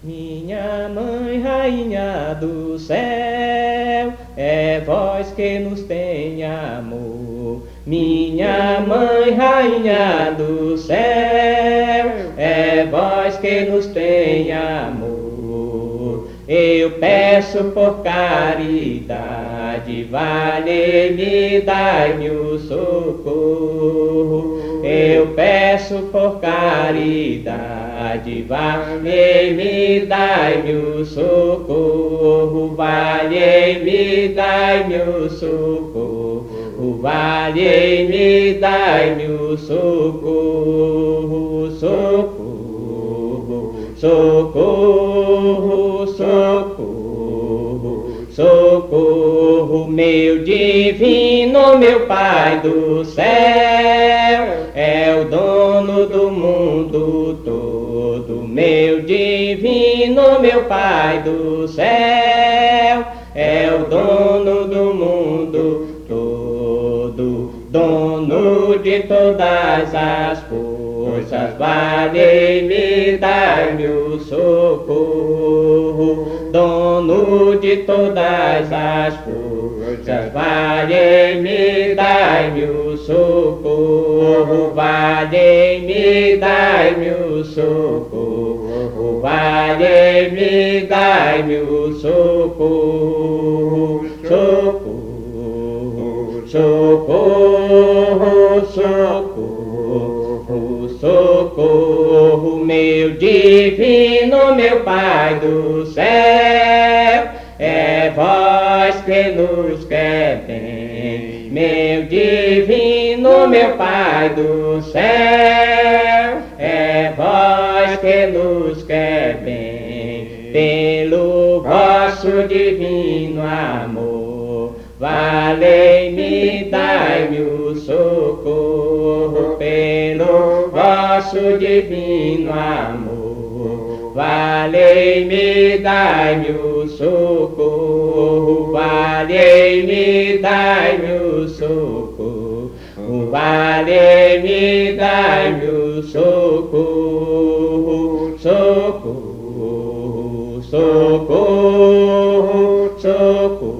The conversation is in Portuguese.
Minha mãe, rainha do céu, é vós que nos tem amor. Minha mãe, rainha do céu, é vós que nos tem amor. Eu peço por caridade, vale-me, dai-me o socorro. Eu peço por caridade, vale-me, dai-me o socorro. Vale-me, dai-me o socorro. Vale-me, dai-me o socorro. Socorro, socorro, socorro, socorro, meu divino, meu Pai do céu, é o dono do mundo todo. Meu divino, meu Pai do céu, é o dono do mundo todo, dono de todas as coisas. Vale-me, dai-me o socorro, dono de todas as coisas. Vale-me, dai-me o socorro. Vale-me, dai-me o socorro. Vale-me, dai-me o socorro. Socorro, socorro, socorro, socorro, meu divino, meu Pai do céu, é vós que nos quer bem. Meu divino, meu Pai do céu, é vós que nos quer bem. Pelo vosso divino amor, valei-me, dai-me o socorro. Pelo vosso divino amor, valei-me, dai-me o socorro. Valei-me, dai-me o socorro. Valei-me, dai-me o socorro. Socorro, socorro, socorro.